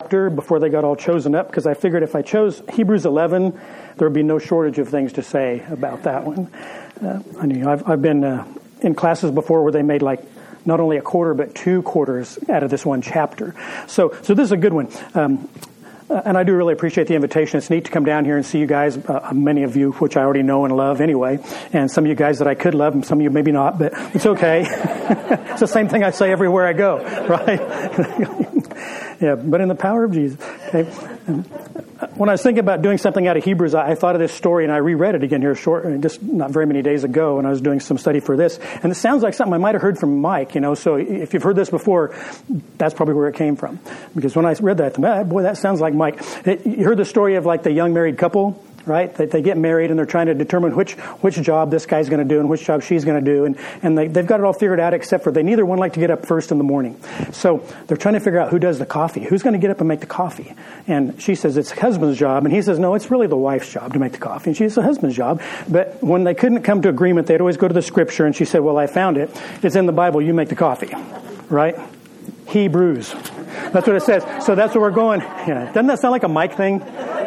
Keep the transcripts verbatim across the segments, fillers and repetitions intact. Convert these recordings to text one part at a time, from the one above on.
chapter before they got all chosen up, because I figured if I chose Hebrews eleven, there would be no shortage of things to say about that one. Uh, I mean, I've, I've been uh, in classes before where they made like not only a quarter, but two quarters out of this one chapter. So, so this is a good one. Um, Uh, and I do really appreciate the invitation. It's neat to come down here and see you guys, uh, many of you, which I already know and love anyway, and some of you guys that I could love, and some of you maybe not, but it's okay. It's the same thing I say everywhere I go, right? Yeah, but in the power of Jesus. Okay. And when I was thinking about doing something out of Hebrews, I, I thought of this story, and I reread it again here short, just not very many days ago when I was doing some study for this. And it sounds like something I might have heard from Mike, you know, so if you've heard this before, that's probably where it came from. Because when I read that, I thought, boy, that sounds like Mike. It, you heard the story of like the young married couple, right? They, they get married and they're trying to determine which which job this guy's going to do and which job she's going to do. And, and they, they've got it all figured out, except for they neither one like to get up first in the morning. So they're trying to figure out who does the coffee. Who's going to get up and make the coffee? And she says it's the husband's job. And he says, no, it's really the wife's job to make the coffee. And she says, the husband's job. But when they couldn't come to agreement, they'd always go to the scripture. And she said, well, I found it. It's in the Bible. You make the coffee, right? Hebrews. That's what it says. So that's where we're going. Yeah. Doesn't that sound like a Mike thing?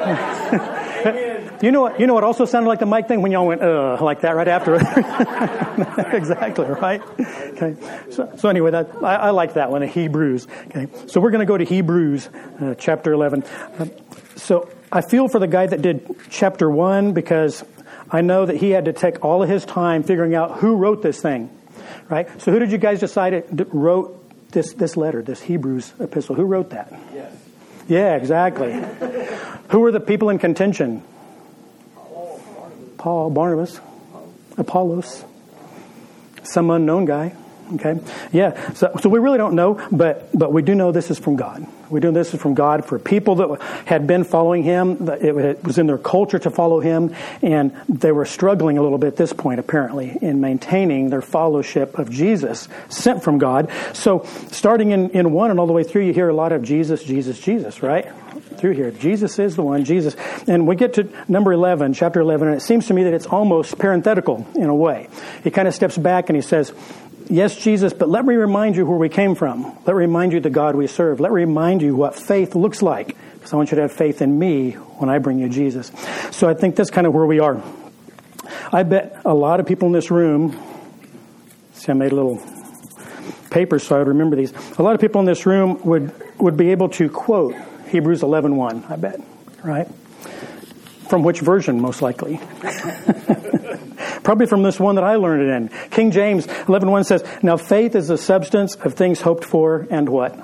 You know what? You know what also sounded like the Mike thing when y'all went uh like that right after. Exactly, right? Okay. So, so anyway, that I, I like that one, Hebrews. Okay. So we're going to go to Hebrews uh, chapter eleven. Uh, so I feel for the guy that did chapter one, because I know that he had to take all of his time figuring out who wrote this thing, right? So who did you guys decide it wrote this this letter, this Hebrews epistle? Who wrote that? Yes. Yeah, exactly. Who were the people in contention? Paul, Barnabas, Apollos, some unknown guy. Okay, yeah. So, so we really don't know, but but we do know this is from God. We do know this is from God for people that had been following him. It was in their culture to follow him, and they were struggling a little bit at this point, apparently, in maintaining their fellowship of Jesus, sent from God. So, starting in in one and all the way through, you hear a lot of Jesus, Jesus, Jesus, right? Through here, Jesus is the one, Jesus. And we get to number eleven, chapter eleven, and it seems to me that it's almost parenthetical in a way. He kind of steps back and he says, yes, Jesus, but let me remind you where we came from. Let me remind you the God we serve. Let me remind you what faith looks like, because I want you to have faith in me when I bring you Jesus. So I think that's kind of where we are. I bet a lot of people in this room, see, I made a little paper so I would remember these. A lot of people in this room would, would be able to quote Hebrews eleven one, I bet, right? From which version, most likely? Probably from this one that I learned it in. King James eleven one says, now faith is the substance of things hoped for and what?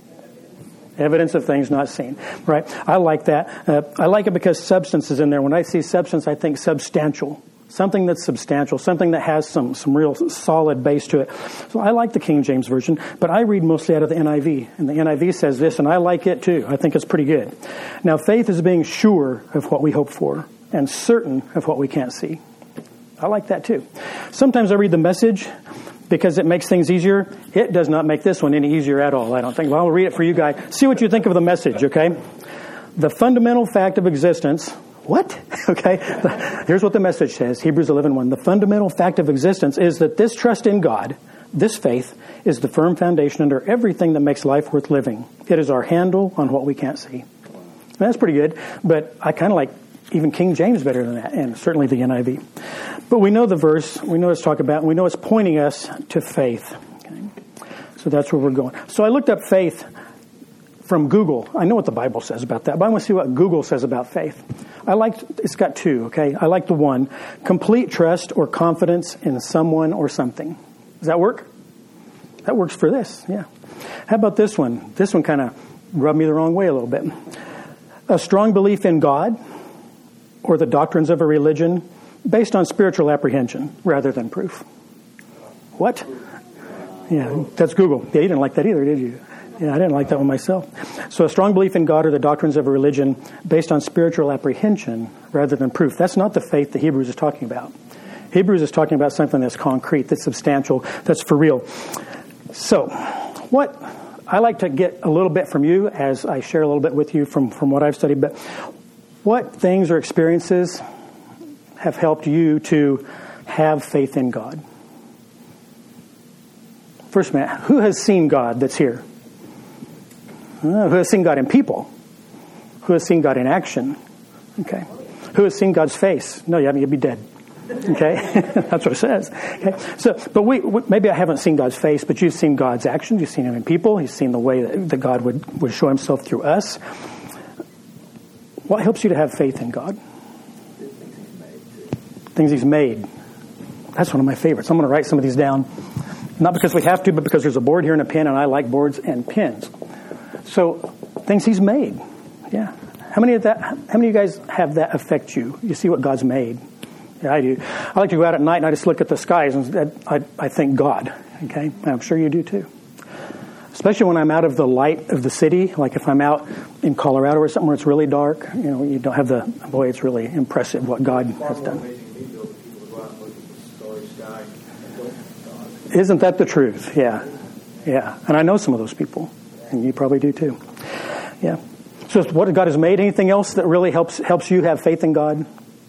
Evidence of things not seen. Right? I like that. Uh, I like it because substance is in there. When I see substance, I think substantial. Something that's substantial. Something that has some, some real solid base to it. So I like the King James Version, but I read mostly out of the N I V. And the N I V says this, and I like it too. I think it's pretty good. Now, faith is being sure of what we hope for and certain of what we can't see. I like that too. Sometimes I read the Message because it makes things easier. It does not make this one any easier at all, I don't think. Well, I'll read it for you guys. See what you think of the Message, okay? The fundamental fact of existence. What? Okay. Here's what the Message says. Hebrews eleven one. The fundamental fact of existence is that this trust in God, this faith, is the firm foundation under everything that makes life worth living. It is our handle on what we can't see. And that's pretty good, but I kind of like even King James better than that, and certainly the N I V. But we know the verse, we know it's talking about, and we know it's pointing us to faith. Okay? So that's where we're going. So I looked up faith from Google. I know what the Bible says about that, but I want to see what Google says about faith. I like, it's got two, okay? I like the one, complete trust or confidence in someone or something. Does that work? That works for this, yeah. How about this one? This one kind of rubbed me the wrong way a little bit. A strong belief in God or the doctrines of a religion based on spiritual apprehension rather than proof. What? Yeah, that's Google. Yeah, you didn't like that either, did you? Yeah, I didn't like that one myself. So a strong belief in God or the doctrines of a religion based on spiritual apprehension rather than proof. That's not the faith that Hebrews is talking about. Hebrews is talking about something that's concrete, that's substantial, that's for real. So what I like to get a little bit from you as I share a little bit with you from, from what I've studied, but what things or experiences have helped you to have faith in God? First man, who has seen God that's here? Uh, who has seen God in people? Who has seen God in action? Okay. Who has seen God's face? No, you haven't. You'd be dead. Okay, that's what it says. Okay, so but we, we maybe I haven't seen God's face, but you've seen God's actions. You've seen Him in people. You've seen the way that, that God would, would show Himself through us. What helps you to have faith in God? Things He's made. That's one of my favorites. I'm going to write some of these down, not because we have to, but because there's a board here and a pen, and I like boards and pens. So things He's made. Yeah. How many of that? How many of you guys have that affect you? You see what God's made. Yeah, I do. I like to go out at night and I just look at the skies and I, I thank God. Okay, I'm sure you do too. Especially when I'm out of the light of the city, like if I'm out in Colorado or something where it's really dark. You know, you don't have the boy. It's really impressive what God has done. Isn't that the truth? Yeah, yeah. And I know some of those people, and you probably do too. Yeah. So, what God has made. Anything else that really helps helps you have faith in God?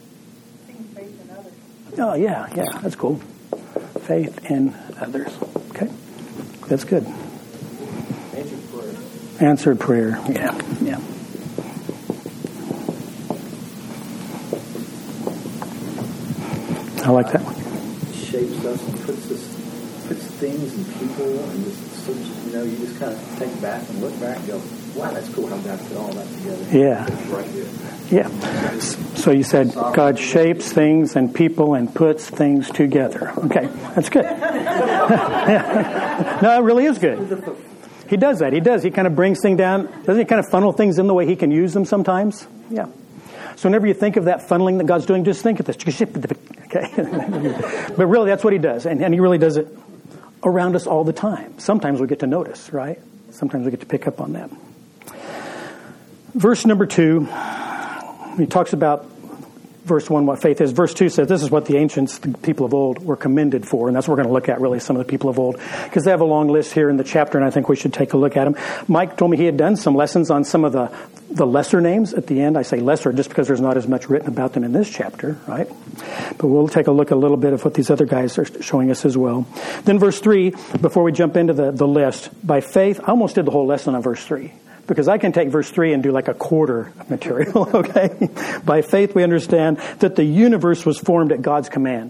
Oh, yeah, yeah, that's cool. Faith in others. Okay, that's good. Answered prayer. Answered prayer, yeah, yeah. I like that one. Shapes us and puts us, puts things and people, and just, you know, you just kind of think back and look back and go, wow, that's cool how God put all that together. Yeah. It's right here. Yeah. So you said God shapes things and people and puts things together. Okay, that's good. Yeah. No, it really is good. He does that. He does. He kind of brings things down. Doesn't he kind of funnel things in the way He can use them sometimes? Yeah. So whenever you think of that funneling that God's doing, just think of this. Okay. But really, that's what He does. And, and He really does it around us all the time. Sometimes we get to notice, right? Sometimes we get to pick up on that. Verse number two, he talks about verse one, what faith is. Verse two says, this is what the ancients, the people of old, were commended for. And that's what we're going to look at, really, some of the people of old. Because they have a long list here in the chapter, and I think we should take a look at them. Mike told me he had done some lessons on some of the, the lesser names at the end. I say lesser just because there's not as much written about them in this chapter, right? But we'll take a look at a little bit of what these other guys are showing us as well. Then verse three, before we jump into the, the list, by faith, I almost did the whole lesson on verse three. Because I can take verse three and do like a quarter of material, okay? By faith we understand that the universe was formed at God's command,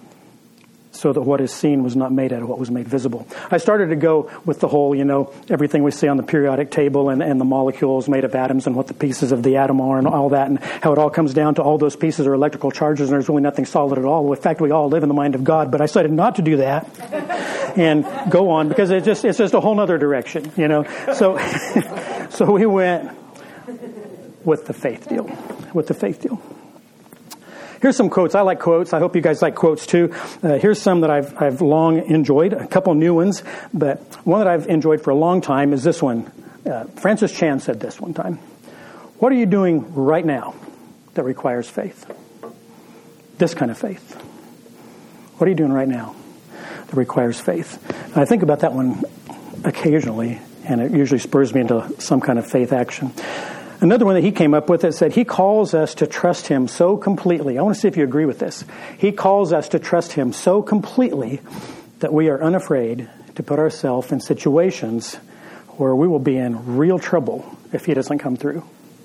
so that what is seen was not made out of what was made visible. I started to go with the whole, you know, everything we see on the periodic table and, and the molecules made of atoms and what the pieces of the atom are and all that, and how it all comes down to all those pieces are electrical charges and there's really nothing solid at all. Well, in fact, we all live in the mind of God, but I decided not to do that and go on because it just it's just a whole other direction, you know. So, so we went with the faith deal, with the faith deal. Here's some quotes. I like quotes. I hope you guys like quotes too. Uh, here's some that I've I've long enjoyed. A couple new ones, but one that I've enjoyed for a long time is this one. Uh, Francis Chan said this one time. What are you doing right now that requires faith? This kind of faith. What are you doing right now that requires faith? And I think about that one occasionally, and it usually spurs me into some kind of faith action. Another one that he came up with that said he calls us to trust Him so completely. I want to see if you agree with this. He calls us to trust Him so completely that we are unafraid to put ourselves in situations where we will be in real trouble if He doesn't come through.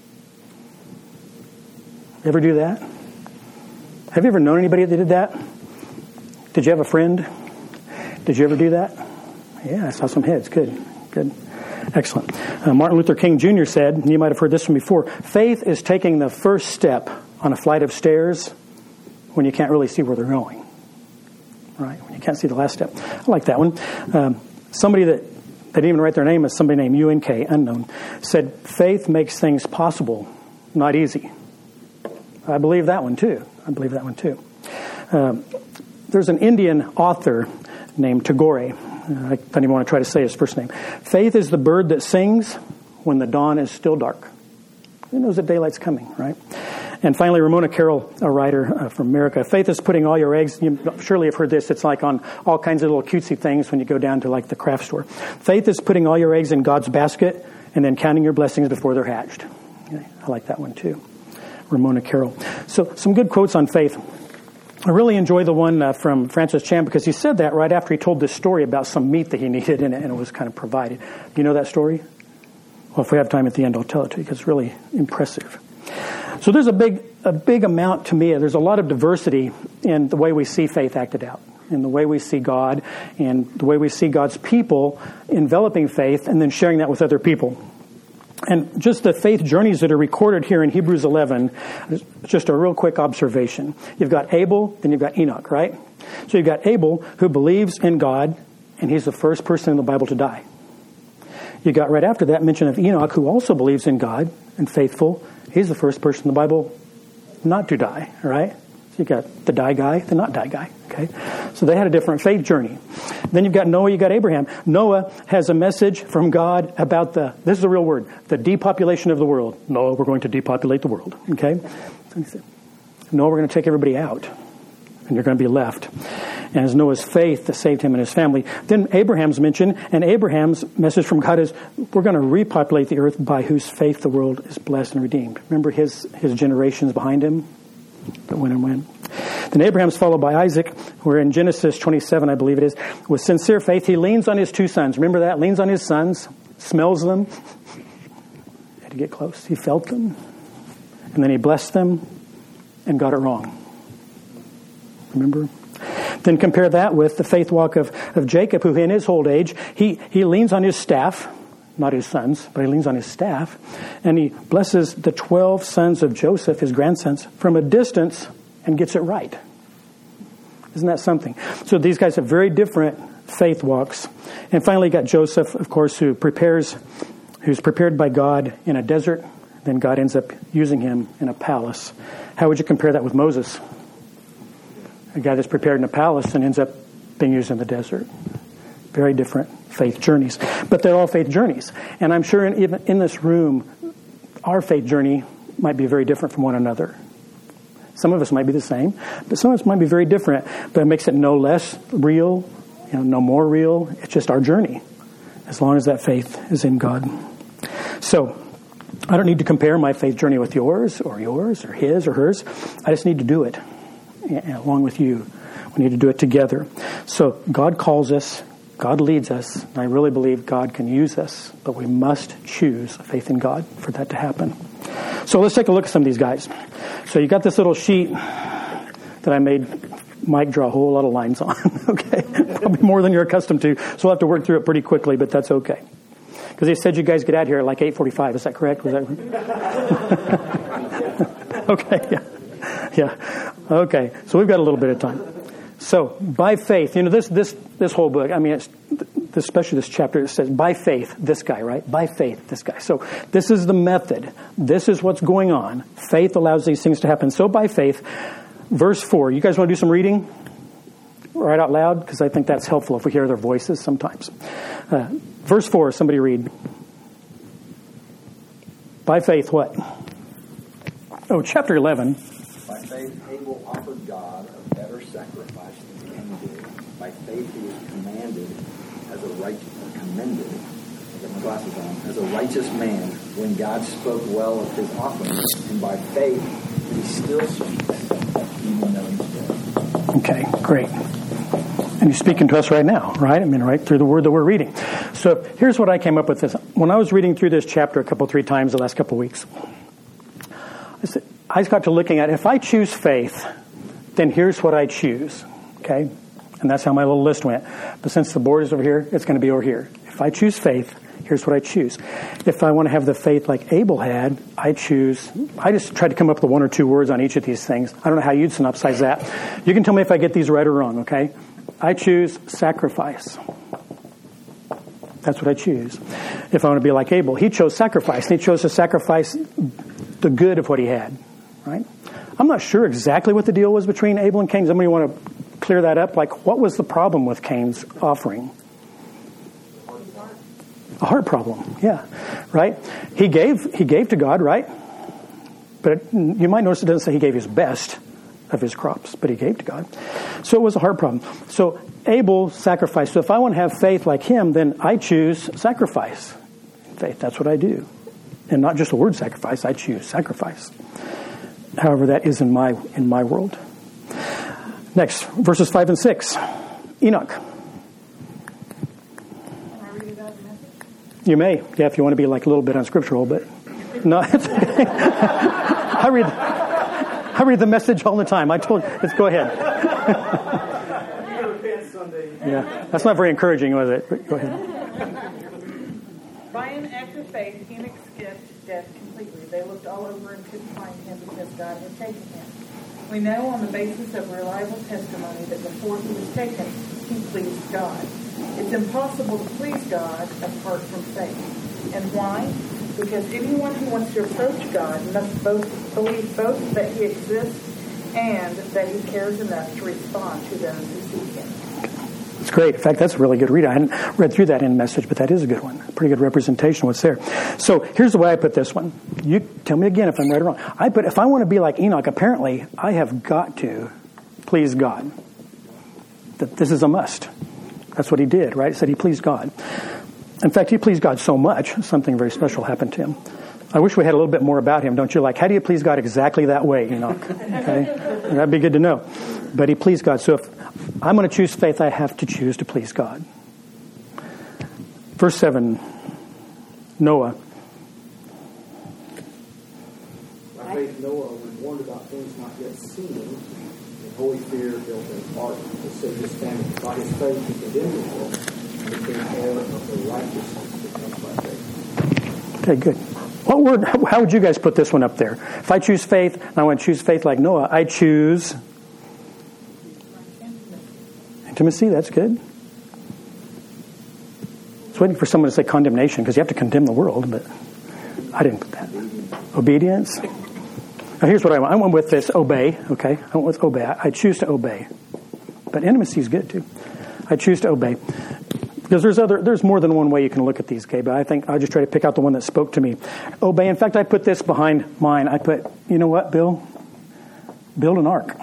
Ever do that? Have you ever known anybody that did that? Did you have a friend? Did you ever do that? Yeah, I saw some heads. Good, good. Excellent. Uh, Martin Luther King Junior said, and you might have heard this from before, faith is taking the first step on a flight of stairs when you can't really see where they're going. Right? When you can't see the last step. I like that one. Um, somebody that, they didn't even write their name, is somebody named U N K, unknown, said, faith makes things possible, not easy. I believe that one too. I believe that one too. Um, there's an Indian author named Tagore. I don't even want to try to say his first name. Faith is the bird that sings when the dawn is still dark. Who knows that daylight's coming, right? And finally, Ramona Carroll, a writer uh, from America. Faith is putting all your eggs, you surely have heard this, it's like on all kinds of little cutesy things when you go down to like the craft store. Faith is putting all your eggs in God's basket and then counting your blessings before they're hatched. Okay, I like that one too. Ramona Carroll. So some good quotes on faith. I really enjoy the one uh, from Francis Chan because he said that right after he told this story about some meat that he needed and, and it was kind of provided. You know that story? Well, if we have time at the end, I'll tell it to you because it's really impressive. So there's a big, a big amount to me. There's a lot of diversity in the way we see faith acted out, in the way we see God, and the way we see God's people enveloping faith and then sharing that with other people. And just the faith journeys that are recorded here in Hebrews eleven, just a real quick observation. You've got Abel, then you've got Enoch, right? So you've got Abel who believes in God, and he's the first person in the Bible to die. You got right after that mention of Enoch, who also believes in God and faithful. He's the first person in the Bible not to die, right? So you got the die guy, the not die guy, okay? So they had a different faith journey. Then you've got Noah, you got Abraham. Noah has a message from God about the, this is the real word, the depopulation of the world. Noah, we're going to depopulate the world, okay? Noah, we're going to take everybody out, and you're going to be left. And it's Noah's faith that saved him and his family. Then Abraham's mentioned, and Abraham's message from God is, we're going to repopulate the earth by whose faith the world is blessed and redeemed. Remember his, his generations behind him that went and went. Then Abraham's followed by Isaac, where in Genesis twenty-seven, I believe it is, with sincere faith, he leans on his two sons. Remember that? Leans on his sons, smells them. Had to get close. He felt them. And then he blessed them and got it wrong. Remember? Then compare that with the faith walk of, of Jacob, who in his old age, he, he leans on his staff, not his sons, but he leans on his staff, and he blesses the twelve sons of Joseph, his grandsons, from a distance and gets it right. Isn't that something? So these guys have very different faith walks. And finally, you got Joseph, of course, who prepares, who's prepared by God in a desert. Then God ends up using him in a palace. How would you compare that with Moses? A guy that's prepared in a palace and ends up being used in the desert. Very different faith journeys. But they're all faith journeys. And I'm sure in, even in this room, our faith journey might be very different from one another. Some of us might be the same, but some of us might be very different. But it makes it no less real, you know, no more real. It's just our journey, as long as that faith is in God. So, I don't need to compare my faith journey with yours, or yours, or his, or hers. I just need to do it along with you. We need to do it together. So God calls us, God leads us, and I really believe God can use us, but we must choose faith in God for that to happen. So let's take a look at some of these guys. So you got this little sheet that I made Mike draw a whole lot of lines on, okay? Probably more than you're accustomed to, so we'll have to work through it pretty quickly, but that's okay. Because he said you guys get out here at like eight forty-five, is that correct? Was that okay, yeah. Yeah. Okay. So we've got a little bit of time. So by faith, you know, this this this whole book, I mean, it's, especially this chapter, it says, by faith, this guy, right? By faith, this guy. So this is the method. This is what's going on. Faith allows these things to happen. So by faith, verse four. You guys want to do some reading? Right out loud? Because I think that's helpful if we hear their voices sometimes. Uh, verse four, somebody read. By faith, what? Oh, chapter eleven. By faith, Abel offered God a better sacrifice than Cain did. By faith, he was commanded as a righteous, commended, I got my glasses on, as a righteous man when God spoke well of his offering. And by faith, he still speaks, even though he's dead. Okay, great. And he's speaking to us right now, right? I mean, right through the word that we're reading. So here's what I came up with. This when I was reading through this chapter a couple, three times the last couple of weeks. I said, I got to looking at, if I choose faith, then here's what I choose, okay? And that's how my little list went. But since the board is over here, it's going to be over here. If I choose faith, here's what I choose. If I want to have the faith like Abel had, I choose, I just tried to come up with one or two words on each of these things. I don't know how you'd synopsize that. You can tell me if I get these right or wrong, okay? I choose sacrifice. That's what I choose. If I want to be like Abel, he chose sacrifice. And he chose to sacrifice the good of what he had. Right? I'm not sure exactly what the deal was between Abel and Cain. Somebody want to clear that up? Like, what was the problem with Cain's offering? A heart problem, yeah. Right? He gave he gave to God, right? But you might notice it doesn't say he gave his best of his crops, but he gave to God. So it was a heart problem. So Abel sacrificed. So if I want to have faith like him, then I choose sacrifice. Faith, that's what I do. And not just the word sacrifice, I choose sacrifice. However, that is in my in my world. Next, verses five and six. Enoch. Can I read it out of the message? You may, yeah, if you want to be like a little bit unscriptural, but no, it's okay. I read, I read the Message all the time. I told you, let's go ahead. Yeah, that's not very encouraging, was it? Go ahead. By an act of faith, Enoch skipped death completely. They looked all over and couldn't find him because God had taken him. We know on the basis of reliable testimony that before he was taken, he pleased God. It's impossible to please God apart from faith. And why? Because anyone who wants to approach God must both believe both that he exists and that he cares enough to respond to those who seek him. It's great. In fact, that's a really good read. I hadn't read through that in Message, but that is a good one. Pretty good representation of what's there. So here's the way I put this one. You tell me again if I'm right or wrong. I put, if I want to be like Enoch, apparently I have got to please God. That this is a must. That's what he did, right? He said he pleased God. In fact, he pleased God so much, something very special happened to him. I wish we had a little bit more about him, don't you? Like, how do you please God exactly that way, Enoch? Okay? That'd be good to know. But he pleased God. So if I'm going to choose faith, I have to choose to please God. Verse seven, Noah. By faith, Noah was warned about things not yet seen. In holy fear, built an ark to save his family. By his faith, he condemned the world and became heir of the righteousness that comes by faith. Okay, good. What word? How would you guys put this one up there? If I choose faith, and I want to choose faith like Noah, I choose intimacy. That's good. I was waiting for someone to say condemnation because you have to condemn the world, but I didn't put that. Obedience. Now here's what I want. I went with this obey. Okay, I went with obey. I choose to obey, but intimacy is good too. I choose to obey. Because there's other, there's more than one way you can look at these, okay? But I think I'll just try to pick out the one that spoke to me. Obey. In fact, I put this behind mine. I put, you know what, Bill? Build an ark.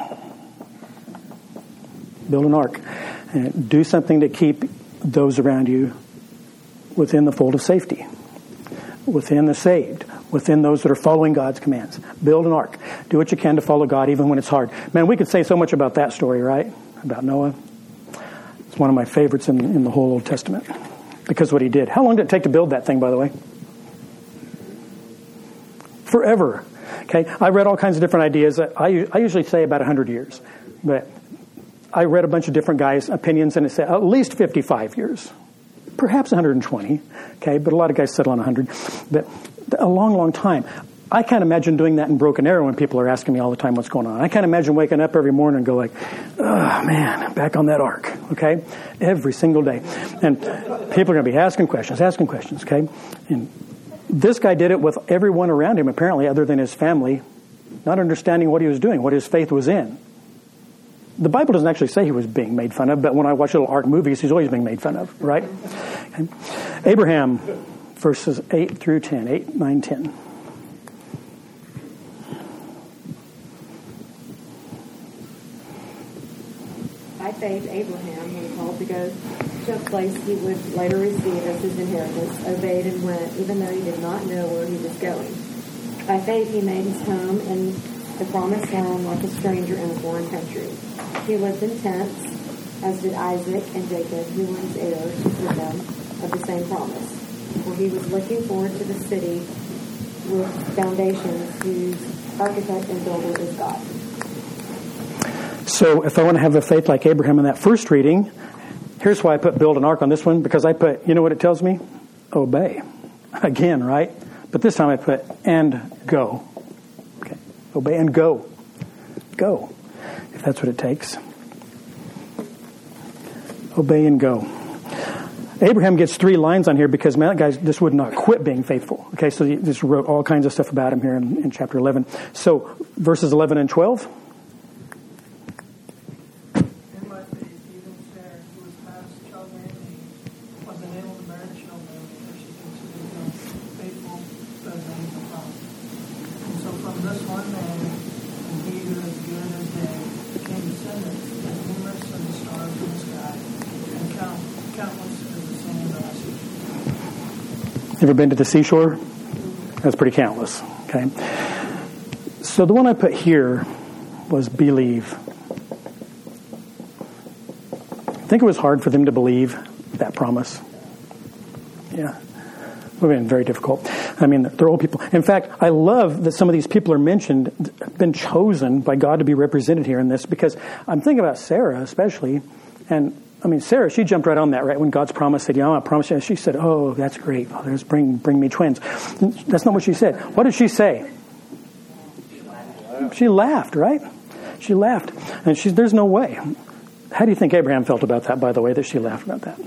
Build an ark. And do something to keep those around you within the fold of safety, within the saved, within those that are following God's commands. Build an ark. Do what you can to follow God even when it's hard. Man, we could say so much about that story, right? About Noah. It's one of my favorites in, in the whole Old Testament because of what he did. How long did it take to build that thing, by the way? Forever. Okay, I read all kinds of different ideas. I, I usually say about one hundred years. But I read a bunch of different guys' opinions, and it said at least fifty-five years. Perhaps one hundred twenty. Okay, but a lot of guys settle on one hundred. But a long, long time. I can't imagine doing that in Broken Arrow when people are asking me all the time what's going on. I can't imagine waking up every morning and go like, oh, man, back on that ark, okay? Every single day. And people are going to be asking questions, asking questions, okay? And this guy did it with everyone around him, apparently, other than his family, not understanding what he was doing, what his faith was in. The Bible doesn't actually say he was being made fun of, but when I watch little ark movies, he's always being made fun of, right? Okay. Abraham, verses eight through ten, eight, nine, ten. By faith, Abraham, when called to go to a place he would later receive as his inheritance, obeyed and went, even though he did not know where he was going. By faith, he made his home in the promised land like a stranger in a foreign country. He lived in tents, as did Isaac and Jacob, who were his heirs with them of the same promise. For he was looking forward to the city with foundations, whose architect and builder is God. So if I want to have a faith like Abraham in that first reading, here's why I put build an ark on this one, because I put, you know what it tells me? Obey. Again, right? But this time I put and go. Okay. Obey and go. Go. If that's what it takes. Obey and go. Abraham gets three lines on here because, man, that guy just would not quit being faithful. Okay, so he just wrote all kinds of stuff about him here in, in chapter eleven. So verses eleven and twelve. Ever been to the seashore? That's pretty countless. Okay. So the one I put here was believe. I think it was hard for them to believe that promise. Yeah. would have been very difficult. I mean, they're old people. In fact, I love that some of these people are mentioned, been chosen by God to be represented here in this, because I'm thinking about Sarah especially. And, I mean, Sarah, she jumped right on that, right? When God's promise said, yeah, I promise you. She said, oh, that's great. Father, just bring, bring me twins. That's not what she said. What did she say? She laughed, right? She laughed. And she's, there's no way. How do you think Abraham felt about that, by the way, that she laughed about that?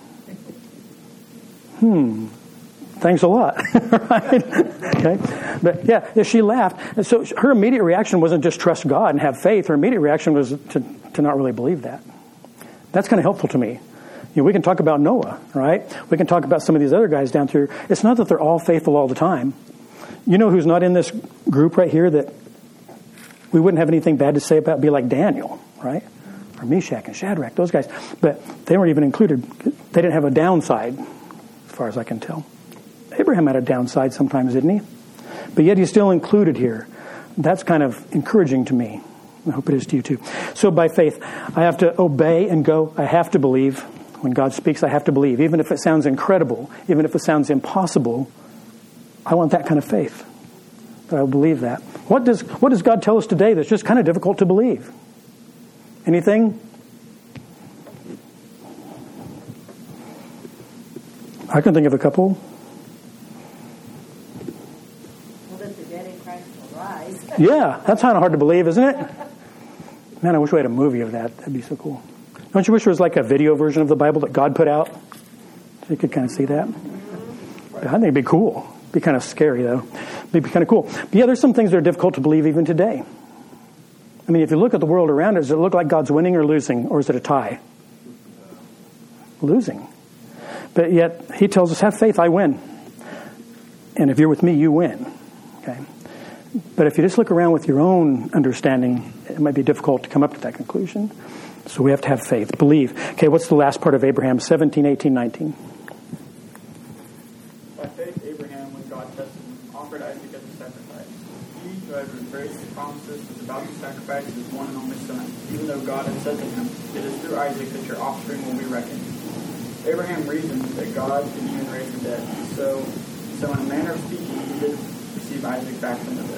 Hmm. Thanks a lot. Right? Okay. But yeah, she laughed. And so her immediate reaction wasn't just trust God and have faith. Her immediate reaction was to, to not really believe that. That's kind of helpful to me. You know, we can talk about Noah, right? We can talk about some of these other guys down through. It's not that they're all faithful all the time. You know who's not in this group right here that we wouldn't have anything bad to say about? Be like Daniel, right? Or Meshach and Shadrach, those guys. But they weren't even included. They didn't have a downside, as far as I can tell. Abraham had a downside sometimes, didn't he? But yet he's still included here. That's kind of encouraging to me. I hope it is to you too. So by faith, I have to obey and go. I have to believe. When God speaks, I have to believe. Even if it sounds incredible, even if it sounds impossible, I want that kind of faith. That I will believe that. What does what does God tell us today that's just kind of difficult to believe? Anything? I can think of a couple. Well, that the dead in Christ will rise. Yeah, that's kind of hard to believe, isn't it? Man, I wish we had a movie of that. That'd be so cool. Don't you wish there was like a video version of the Bible that God put out? So you could kind of see that. I think it'd be cool. It'd be kind of scary, though. It'd be kind of cool. But yeah, there's some things that are difficult to believe even today. I mean, if you look at the world around us, does it look like God's winning or losing? Or is it a tie? Losing. But yet, he tells us, have faith, I win. And if you're with me, you win. Okay. But if you just look around with your own understanding, it might be difficult to come up to that conclusion. So we have to have faith, believe. Okay, what's the last part of Abraham? seventeen, eighteen, nineteen. By faith, Abraham, when God tested him, offered Isaac as a sacrifice. He who had embraced the promises was about to sacrifice his one and only son, even though God had said to him, it is through Isaac that your offspring will be reckoned. Abraham reasoned that God can even raise the dead. So, so in a manner of speaking, he did receive Isaac back from the dead.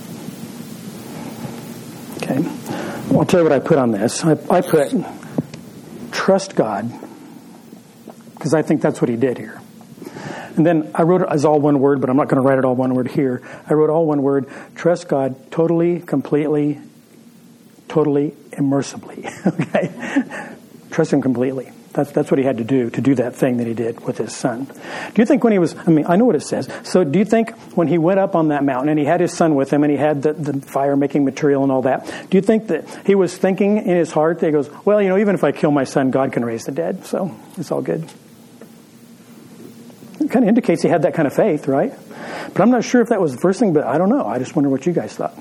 Okay. Well, I'll tell you what I put on this. I, I put, trust God, because I think that's what he did here. And then I wrote it as all one word, but I'm not going to write it all one word here. I wrote all one word, trust God totally, completely, totally, immersively. Okay? Trust him completely. That's that's what he had to do, to do that thing that he did with his son. Do you think when he was, I mean, I know what it says. So do you think when he went up on that mountain and he had his son with him and he had the, the fire-making material and all that, do you think that he was thinking in his heart that he goes, well, you know, even if I kill my son, God can raise the dead, so it's all good? It kind of indicates he had that kind of faith, right? But I'm not sure if that was the first thing, but I don't know. I just wonder what you guys thought.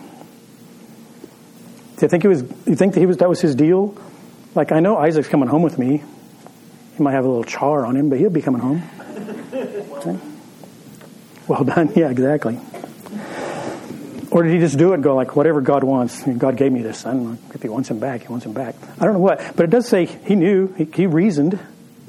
Do you think he was, you think that he was, that was his deal? Like, I know Isaac's coming home with me. He might have a little char on him, but he'll be coming home. Okay. Well done. Yeah, exactly. Or did he just do it and go like, whatever God wants? I mean, God gave me this son. If he wants him back, he wants him back. I don't know what. But it does say he knew. He, he reasoned.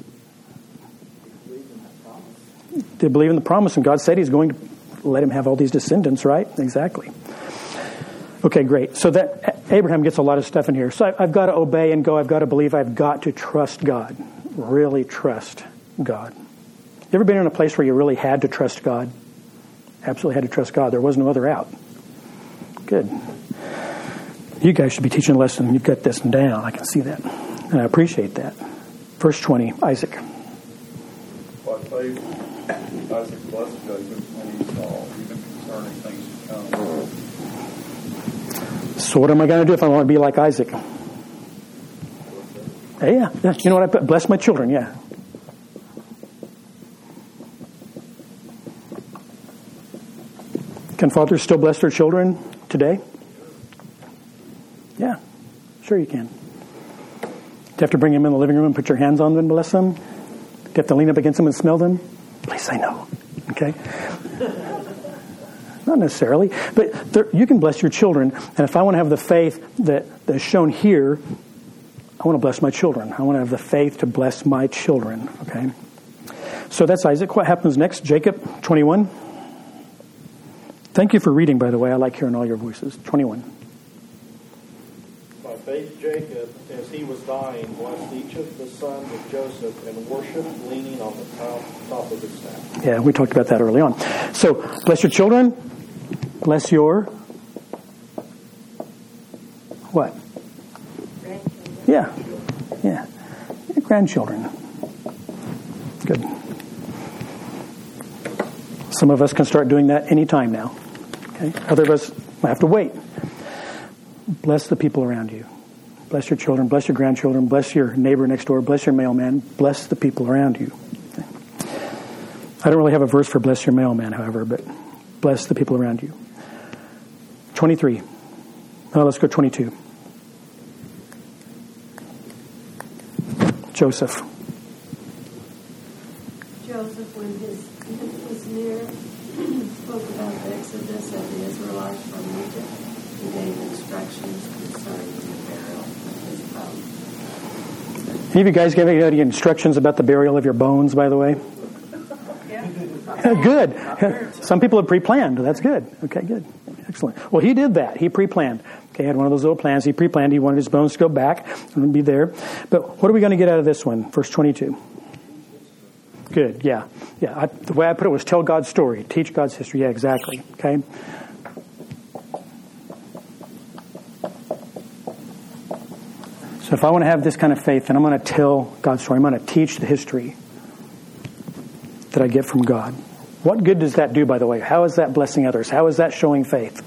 They believe in the promise. And God said he's going to let him have all these descendants, right? Exactly. Okay, great. So that Abraham gets a lot of stuff in here. So I, I've got to obey and go. I've got to believe. I've got to trust God. Really trust God. You ever been in a place where you really had to trust God? Absolutely had to trust God. There was no other out. Good. You guys should be teaching a lesson. You've got this down. I can see that. And I appreciate that. Verse twenty, Isaac. By faith, Isaac blessed Jacob and Esau, even concerning things to come. So what am I going to do if I want to be like Isaac? Hey, yeah, yeah. You know what I put? Bless my children, yeah. Can fathers still bless their children today? Yeah, sure you can. Do you have to bring them in the living room and put your hands on them and bless them? Do you have to lean up against them and smell them? Please say no. Okay? Not necessarily. But there, you can bless your children. And if I want to have the faith that, that is shown here, I want to bless my children. I want to have the faith to bless my children. Okay? so that's Isaac. What happens next? Jacob, twenty-one. Thank you for reading, by the way. I like hearing all your voices. twenty-one. By faith, Jacob, as he was dying, blessed each of the sons of Joseph and worshipped, leaning on the top, top of his staff. Yeah, we talked about that early on. So, bless your children. Bless your what? Yeah, yeah, your grandchildren. Good. Some of us can start doing that anytime now. Okay, other of us have to wait. Bless the people around you. Bless your children. Bless your grandchildren. Bless your neighbor next door. Bless your mailman. Bless the people around you. Okay. I don't really have a verse for bless your mailman, however, but bless the people around you. twenty-three. Now let's go twenty-two. Joseph. Joseph, when his death was near, spoke about the exodus of the Israelites from Egypt and gave instructions concerning the burial of his bones. Any of you guys give any instructions about the burial of your bones, by the way? Yeah. Good. Some people have pre-planned. That's good. Okay, good. Excellent. Well, he did that. He pre-planned. Okay, he had one of those little plans. He pre-planned. He wanted his bones to go back and be there. But what are we going to get out of this one? Verse twenty-two. Good, yeah. Yeah, I, the way I put it was tell God's story. Teach God's history. Yeah, exactly. Okay? So if I want to have this kind of faith, then I'm going to tell God's story. I'm going to teach the history that I get from God. What good does that do, by the way? How is that blessing others? How is that showing faith?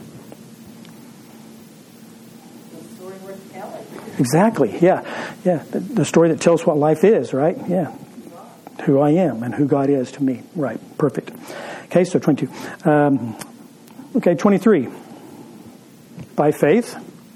The story worth telling. Exactly, yeah. Yeah, the, the story that tells what life is, right? Yeah. Who I am and who God is to me. Right, perfect. Okay, so twenty-two. Um, okay, twenty-three. By faith.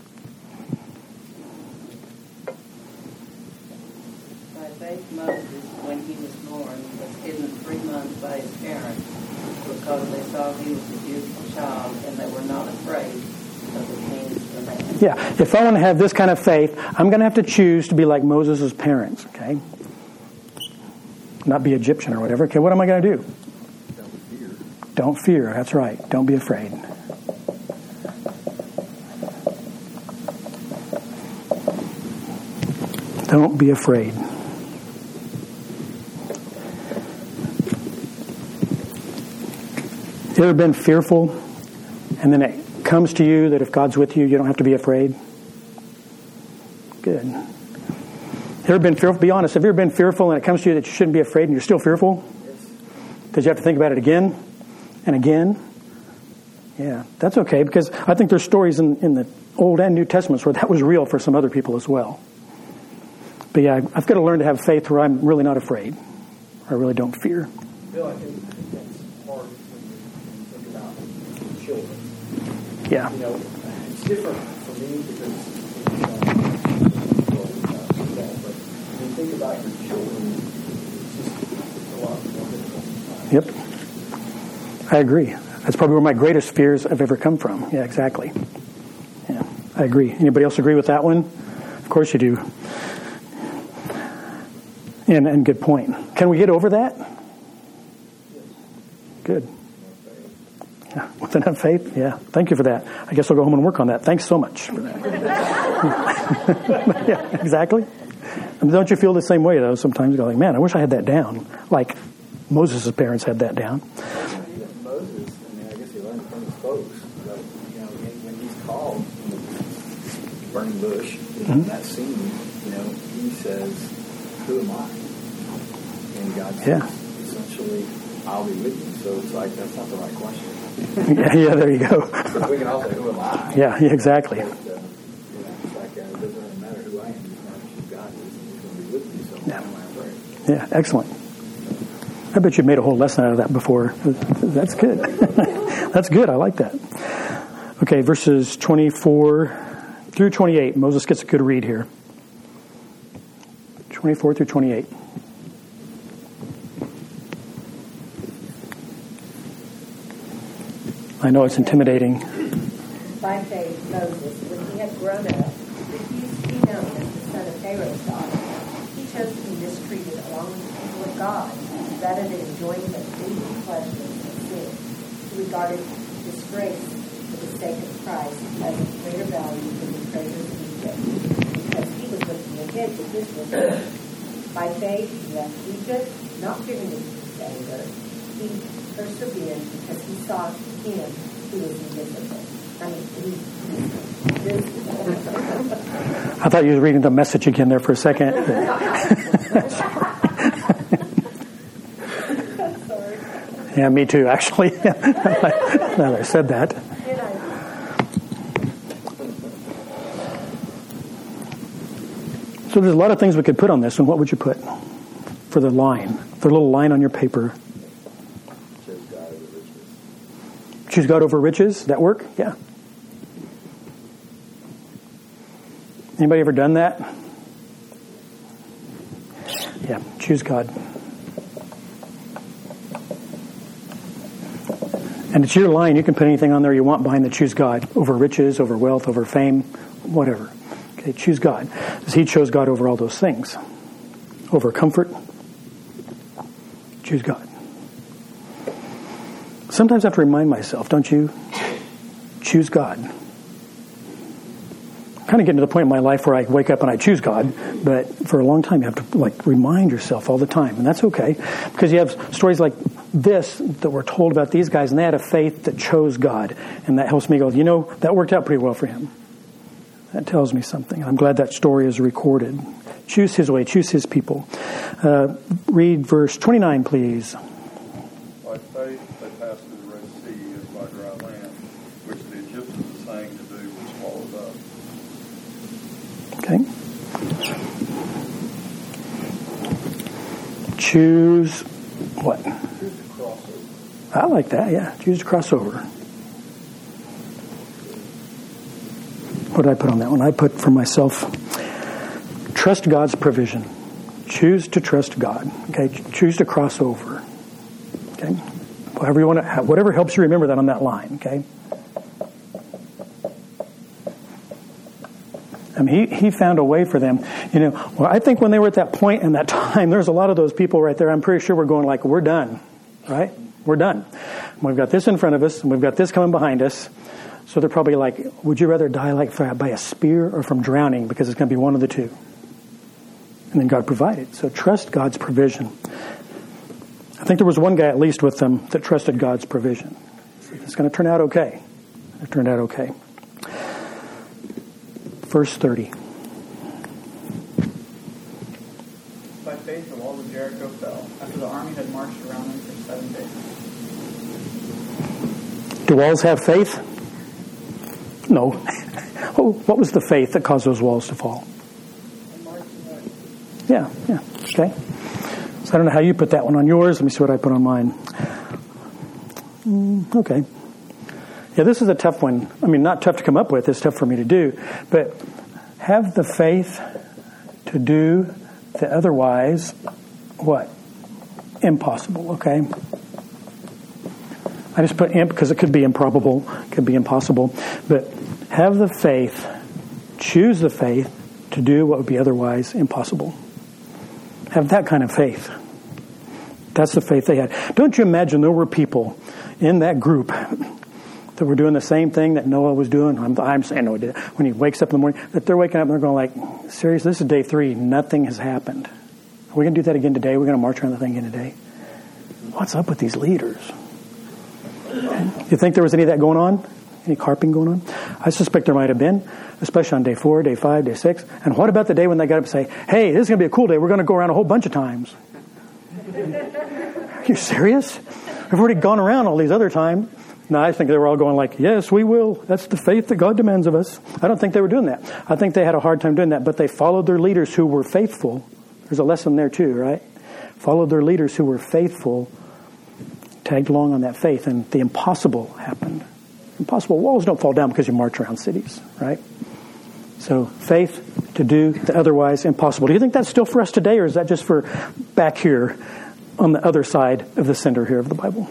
By faith, Moses, when he was born, was hidden three months by his parents because they saw he was a beautiful child and they were not afraid of the king's command. Yeah, if I want to have this kind of faith, I'm going to have to choose to be like Moses' parents, okay? Not be Egyptian or whatever. Okay, what am I going to do? Don't fear. Don't fear. That's right. Don't be afraid. Don't be afraid. You ever been fearful and then it comes to you that if God's with you, you don't have to be afraid? Good. You ever been fearful? Be honest. Have you ever been fearful and it comes to you that you shouldn't be afraid and you're still fearful? Yes. Did you have to think about it again and again? Yeah, that's okay because I think there's stories in, in the Old and New Testaments where that was real for some other people as well. But yeah, I've got to learn to have faith where I'm really not afraid. I really don't fear. Bill, I think that's hard when you think about children. Yeah. You know, it's different for me because think about your children, it's just a lot more difficult. Yep. I agree. That's probably where my greatest fears have ever come from. Yeah, exactly. Yeah, I agree. Anybody else agree with that one? Of course you do. And, and good point. Can we get over that? Good. Yeah, with enough faith? Yeah. Thank you for that. I guess I'll go home and work on that. Thanks so much for that. Yeah, exactly. And don't you feel the same way, though? Sometimes you go like, man, I wish I had that down. Like Moses' parents had that down. Even Moses, I mean, I guess he learned from his folks. But, you know, when he's called from the burning bush, mm-hmm. in that scene, you know, he says, who am I? And God says, yeah. essentially, I'll be with you. So it's like, that's not the right question. yeah, yeah, there you go. We can all say, who am I? Yeah, yeah, exactly. But, uh, you know, it's like, uh, it doesn't really matter who I am. It's not who God is. And he's going to be with me. So yeah. am I afraid? Yeah, excellent. I bet you made a whole lesson out of that before. That's good. That's good. I like that. Okay, verses twenty-four through twenty-eight. Moses gets a good read here. twenty-four through twenty-eight. I know it's intimidating. By faith, Moses, when he had grown up, refused to be known as the son of Pharaoh's daughter. He chose to be mistreated along with the people of God rather than enjoying the fleeting pleasures of sin. He regarded disgrace for the sake of Christ as of greater value than the treasures of Egypt, because he was looking ahead to his reward. By faith, he left Egypt, not fearing the king's anger. He persevered because he saw him who was invisible. I mean, he, I thought you were reading the Message again there for a second. sorry. Yeah, me too, actually. Now that I said that. So there's a lot of things we could put on this, and what would you put for the line? For a little line on your paper. Choose God over riches. Choose God over riches? Does that work? Yeah. Anybody ever done that? Yeah, choose God. And it's your line. You can put anything on there you want behind the choose God. Over riches, over wealth, over fame, whatever. Okay, choose God. Because he chose God over all those things. Over comfort. Choose God. Sometimes I have to remind myself, don't you? Choose God. I'm kind of getting to the point in my life where I wake up and I choose God, but for a long time you have to like remind yourself all the time, and that's okay, because you have stories like this that were told about these guys, and they had a faith that chose God, and that helps me go, you know, that worked out pretty well for him. That tells me something. I'm glad that story is recorded. Choose his way, choose his people. Uh, read verse twenty-nine, please. By faith they passed through the Red Sea as by dry land, which the Egyptians were saying to do was swallowed up. Okay. Choose what? Choose to cross over. I like that, yeah. Choose to cross over. What did I put on that one? I put for myself, trust God's provision. Choose to trust God. Okay, choose to cross over. Okay, whatever you want to, whatever helps you remember that on that line. Okay. I mean, he, he found a way for them. You know, well, I think when they were at that point in that time, there's a lot of those people right there. I'm pretty sure we're going like, we're done, right? We're done. We've got this in front of us, and we've got this coming behind us. So they're probably like, would you rather die like by a spear or from drowning? Because it's going to be one of the two. And then God provided. So trust God's provision. I think there was one guy at least with them that trusted God's provision. It's going to turn out okay. It turned out okay. Verse thirty. By faith, the walls of Jericho fell after the army had marched around them for seven days. Do walls have faith? No. Oh, what was the faith that caused those walls to fall? Yeah, yeah. Okay. So I don't know how you put that one on yours. Let me see what I put on mine. Mm, okay. Yeah, this is a tough one. I mean, not tough to come up with. It's tough for me to do. But have the faith to do the otherwise, what? Impossible, okay? I just put imp because it could be improbable, could be impossible. But have the faith, choose the faith to do what would be otherwise impossible. Have that kind of faith. That's the faith they had. Don't you imagine there were people in that group that were doing the same thing that Noah was doing? I'm, I'm saying Noah did. When he wakes up in the morning, that they're waking up and they're going like, seriously, this is day three. Nothing has happened. Are we going to do that again today? We're going to march around the thing again today? What's up with these leaders? You think there was any of that going on? Any carping going on? I suspect there might have been, especially on day four, day five, day six. And what about the day when they got up and say, hey, this is going to be a cool day. We're going to go around a whole bunch of times. Are you serious? We've already gone around all these other times. No, I think they were all going like, yes, we will. That's the faith that God demands of us. I don't think they were doing that. I think they had a hard time doing that, but they followed their leaders who were faithful. There's a lesson there too, right? Followed their leaders who were faithful, tagged along on that faith, and the impossible happened. Impossible walls don't fall down because you march around cities, right? So faith to do the otherwise impossible. Do you think that's still for us today, or is that just for back here on the other side of the center here of the Bible?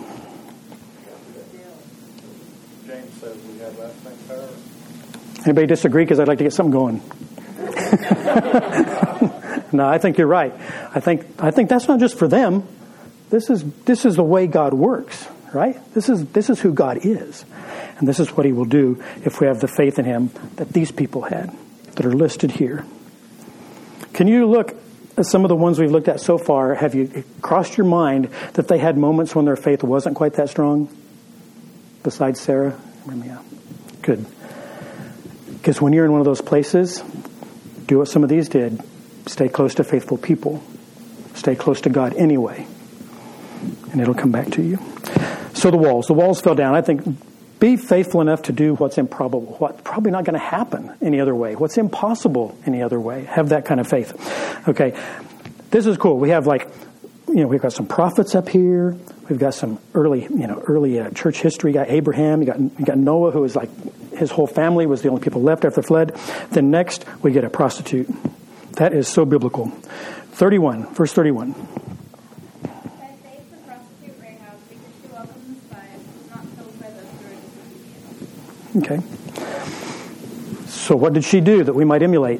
James says we have that same power. Anybody disagree? Because I'd like to get something going. No, I think you're right. I think I think that's not just for them. This is this is the way God works, right? This is this is who God is. And this is what he will do if we have the faith in him that these people had, that are listed here. Can you look at some of the ones we've looked at so far? Have you crossed your mind that they had moments when their faith wasn't quite that strong? Besides Sarah? Yeah. Good. Because when you're in one of those places, do what some of these did. Stay close to faithful people. Stay close to God anyway. And it'll come back to you. So the walls. The walls fell down. I think be faithful enough to do what's improbable. What's probably not going to happen any other way. What's impossible any other way. Have that kind of faith. Okay. This is cool. We have like, you know, we've got some prophets up here. We've got some early, you know, early uh, church history. You got Abraham. You got, you got Noah, who was like, his whole family was the only people left after the flood. Then next, we get a prostitute. That is so biblical. thirty-one, verse thirty-one. By faith, the prostitute Rahab, because she welcomed the spies, was not killed by those who were disobedient. Okay. So what did she do that we might emulate?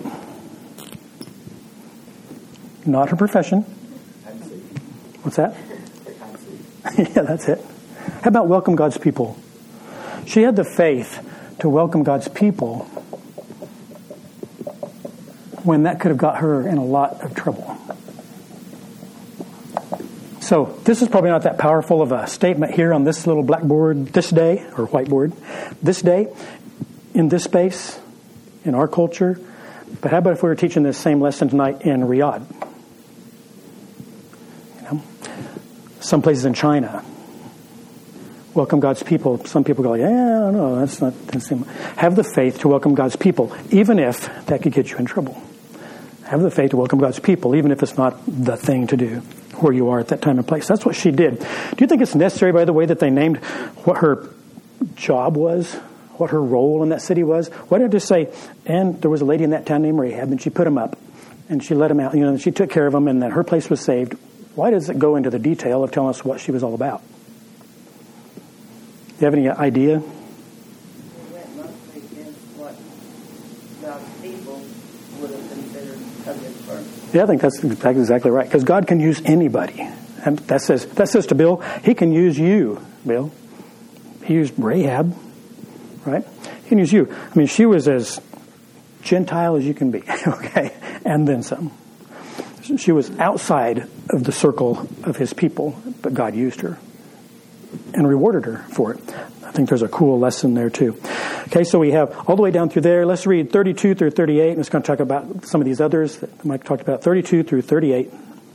Not her profession. What's that? Yeah, that's it. How about welcome God's people? She had the faith to welcome God's people when that could have got her in a lot of trouble. So this is probably not that powerful of a statement here on this little blackboard this day, or whiteboard, this day, in this space, in our culture. But how about if we were teaching this same lesson tonight in Riyadh? You know, some places in China. Welcome God's people. Some people go, yeah, no, that's not the same. Have the faith to welcome God's people, even if that could get you in trouble. Have the faith to welcome God's people, even if it's not the thing to do where you are at that time and place. That's what she did. Do you think it's necessary, by the way, that they named what her job was, what her role in that city was? Why did it just say, and there was a lady in that town named Rahab, and she put them up, and she let them out, you know, and she took care of them, and that her place was saved? Why does it go into the detail of telling us what she was all about? Do you have any idea? It went mostly against what God's people would have considered a good person. Yeah, I think that's exactly right. Because God can use anybody. And that says, that says to Bill, he can use you, Bill. He used Rahab, right? He can use you. I mean, she was as Gentile as you can be, okay? And then some. She was outside of the circle of his people, but God used her and rewarded her for it. I think there's a cool lesson there too. Okay, so we have all the way down through there. Let's read thirty-two through thirty-eight. I'm just going to talk about some of these others that Mike talked about. thirty-two through thirty-eight.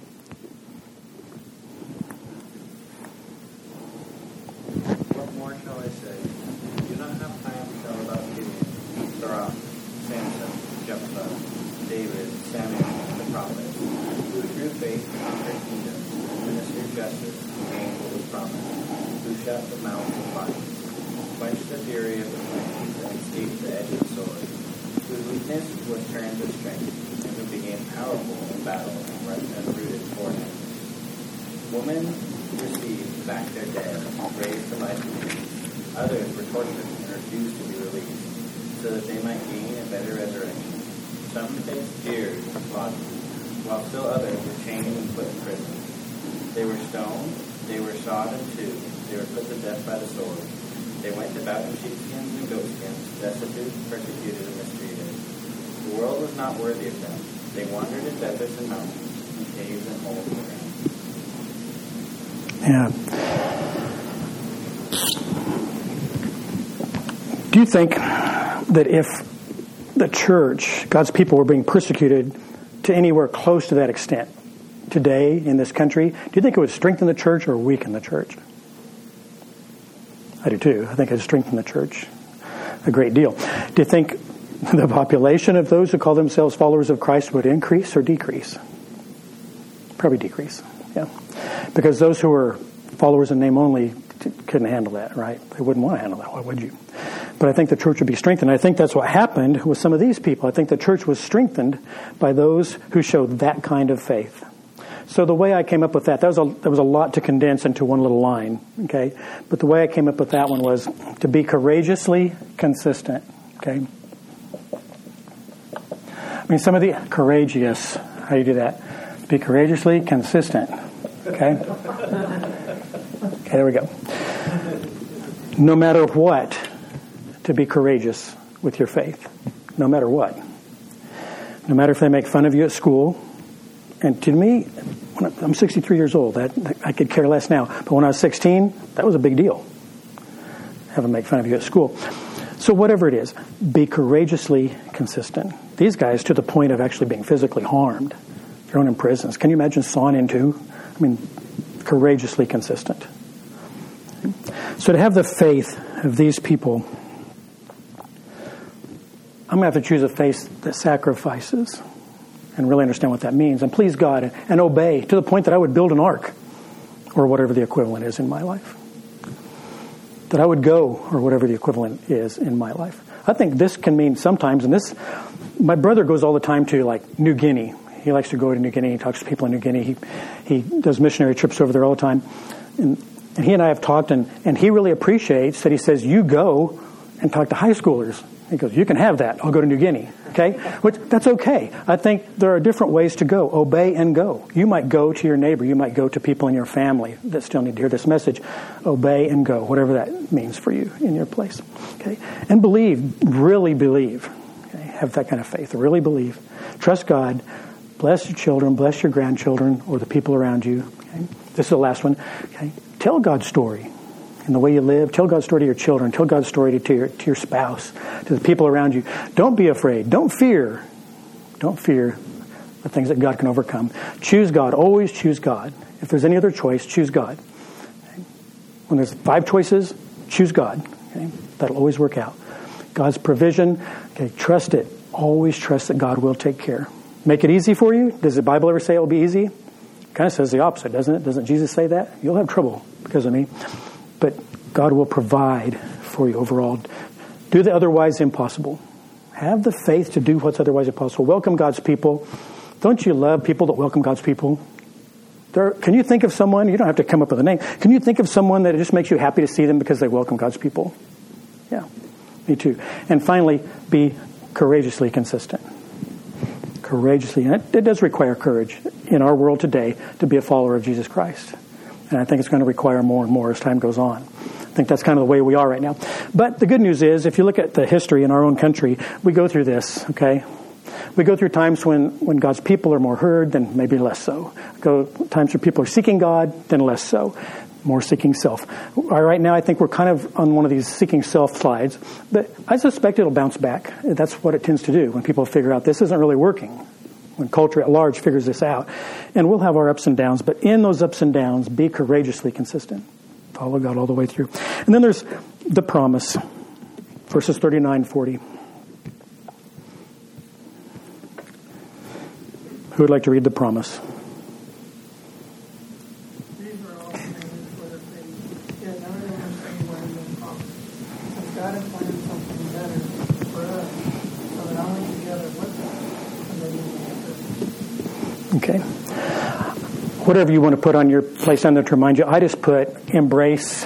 What more shall I say? I do not have time to tell about Gideon, Barak, Samson, Jephthah, David, Samuel, and the prophets, who through faith conquered kingdoms, ministered justice, and gained what was promised, who shut the mouth of fire, quenched the fury of the flames, and escaped the edge of the sword, whose weakness was turned to strength, and who became powerful in battle and rooted for him. Women received back their dead, raised to life again. Others were tortured and refused to be released, so that they might gain a better resurrection. Some faced jeers and flogging, while still others were chained and put in prison. They were stoned, they were sawed in two, they were put to death by the sword. They went about in sheepskins and goatskins, destitute, persecuted, and mistreated. The world was not worthy of them. They wandered in deserts and mountains, in caves and holes in the ground. Yeah. Do you think that if the church, God's people, were being persecuted to anywhere close to that extent today in this country, do you think it would strengthen the church or weaken the church? I do too. I think it would strengthen the church a great deal. Do you think the population of those who call themselves followers of Christ would increase or decrease? Probably decrease, yeah. Because those who are followers in name only couldn't handle that, right? They wouldn't want to handle that. Why would you? But I think the church would be strengthened. I think that's what happened with some of these people. I think the church was strengthened by those who showed that kind of faith. So the way I came up with that, that was a, that was a lot to condense into one little line, okay? But the way I came up with that one was to be courageously consistent, okay? I mean, some of the courageous, How do you do that? Be courageously consistent. Okay? Okay, there we go. No matter what, to be courageous with your faith. No matter what. No matter if they make fun of you at school. And to me, when I'm sixty-three years old, that, I could care less now. But when I was sixteen, that was a big deal. Have them make fun of you at school. So whatever it is, be courageously consistent. These guys to the point of actually being physically harmed, thrown in prisons. Can you imagine sawn in two? I mean, courageously consistent. So to have the faith of these people, I'm going to have to choose a faith that sacrifices and really understand what that means and please God and, and obey to the point that I would build an ark or whatever the equivalent is in my life. That I would go or whatever the equivalent is in my life. I think this can mean sometimes, and this, my brother goes all the time to like New Guinea. He likes to go to New Guinea. He talks to people in New Guinea. He he does missionary trips over there all the time. And, and he and I have talked, and, and he really appreciates that he says, you go and talk to high schoolers. He goes, you can have that. I'll go to New Guinea. Okay? Which, that's okay. I think there are different ways to go. Obey and go. You might go to your neighbor. You might go to people in your family that still need to hear this message. Obey and go, whatever that means for you in your place. Okay? And believe, really believe. Okay? Have that kind of faith. Really believe. Trust God. Bless your children. Bless your grandchildren or the people around you. Okay? This is the last one. Okay? Tell God's story. In the way you live, tell God's story to your children. Tell God's story to your, to your spouse, to the people around you. Don't be afraid. Don't fear. Don't fear the things that God can overcome. Choose God. Always choose God. If there's any other choice, choose God. Okay? When there's five choices, choose God. Okay? That'll always work out. God's provision, okay, trust it. Always trust that God will take care. Make it easy for you. Does the Bible ever say it will be easy? It kind of says the opposite, doesn't it? Doesn't Jesus say that? You'll have trouble because of me. But God will provide for you overall. Do the otherwise impossible. Have the faith to do what's otherwise impossible. Welcome God's people. Don't you love people that welcome God's people? There, can you think of someone, you don't have to come up with a name, can you think of someone that it just makes you happy to see them because they welcome God's people? Yeah, me too. And finally, be courageously consistent. Courageously. And it, it does require courage in our world today to be a follower of Jesus Christ. And I think it's going to require more and more as time goes on. I think that's kind of the way we are right now. But the good news is, if you look at the history in our own country, we go through this, okay? We go through times when, when God's people are more heard, then maybe less so. Go times where people are seeking God, then less so. More seeking self. Right now, I think we're kind of on one of these seeking self slides. But I suspect it'll bounce back. That's what it tends to do when people figure out this isn't really working. When culture at large figures this out. And we'll have our ups and downs, but in those ups and downs, be courageously consistent. Follow God all the way through. And then there's the promise. Verses thirty-nine, forty. Who would like to read the promise? These are all things for the faith. Yet none of them are anywhere in the promise. Because God has planned something better for us, so that only together with us can they be Okay. Whatever you want to put on your place on there to remind you, I just put embrace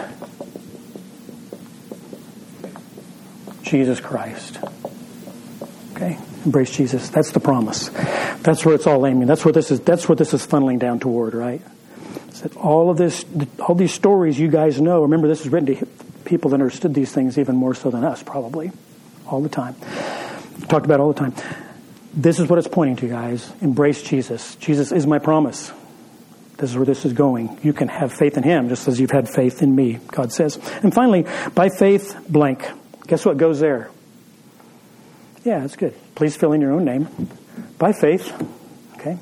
Jesus Christ. Okay? Embrace Jesus. That's the promise. That's where it's all aiming. That's what this is that's what this is funneling down toward, right? It's that all of this all these stories you guys know, remember this is written to people that understood these things even more so than us, probably. All the time. Talked about it all the time. This is what it's pointing to, guys. Embrace Jesus. Jesus is my promise. This is where this is going. You can have faith in Him just as you've had faith in me, God says. And finally, by faith, blank. Guess what goes there? Yeah, that's good. Please fill in your own name. By faith. Okay.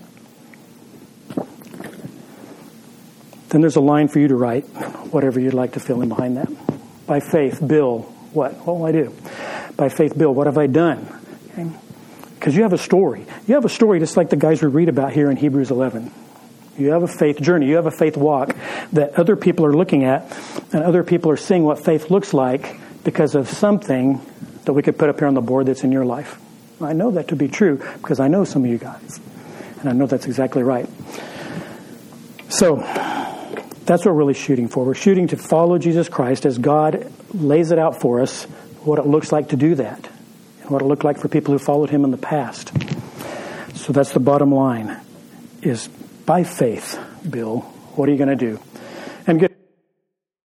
Then there's a line for you to write, whatever you'd like to fill in behind that. By faith, Bill, what? What will I do? By faith, Bill, what have I done? Okay. Because you have a story. You have a story just like the guys we read about here in Hebrews eleven. You have a faith journey. You have a faith walk that other people are looking at, and other people are seeing what faith looks like because of something that we could put up here on the board that's in your life. I know that to be true because I know some of you guys, and I know that's exactly right. So that's what we're really shooting for. We're shooting to follow Jesus Christ as God lays it out for us, what it looks like to do that. What it looked like for people who followed Him in the past. So that's the bottom line. is by faith. Bill, what are you going to do? And good.